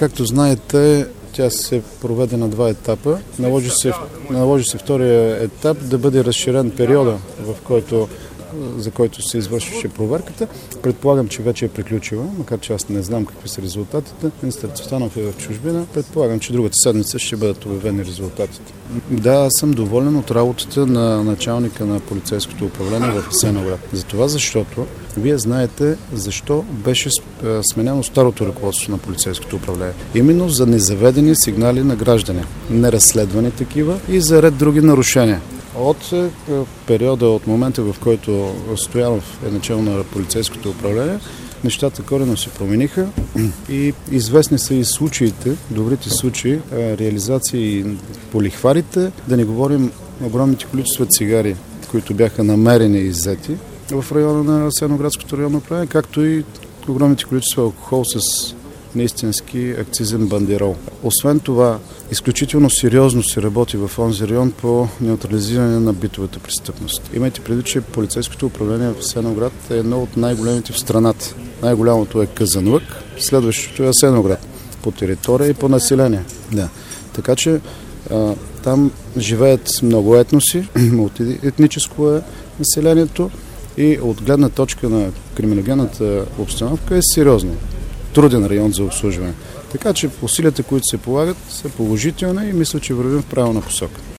както знаете, тя се проведе на 2 етапа. Наложи се втория етап да бъде разширен периода, за който се извършваше проверката. Предполагам, че вече е приключила, макар че аз не знам какви са резултатите. Министър Цветанов е в чужбина. Предполагам, че другата седмица ще бъдат обявени резултатите. Да, аз съм доволен от работата на началника на полицейското управление в Асеновград. За това, защото вие знаете защо беше сменено старото ръководство на полицейското управление. Именно за незаведени сигнали на граждани, неразследвани такива и за ред други нарушения. От периода, от момента, в който Стоянов е начало на полицейското управление, нещата коренно се промениха и известни са и случаите, добрите случаи, реализации по лихварите, да не говорим огромните количества цигари, които бяха намерени и иззети в района на Асеновградското районно управление, както и огромните количества алкохол с неистински акцизен бандерол. Освен това, изключително сериозно се работи в онзи район по неутрализиране на битовата престъпност. Имайте предвид, че полицейското управление в Асеновград е едно от най-големите в страната. Най-голямото е Казанлък, следващото е Асеновград по територия и по население. Да. Така че там живеят много етноси, мултиетническо е населението и от гледна точка на криминогенната обстановка е сериозно. Труден район за обслужване. Така че усилията, които се полагат, са положителни и мисля, че вървим в правилна посока.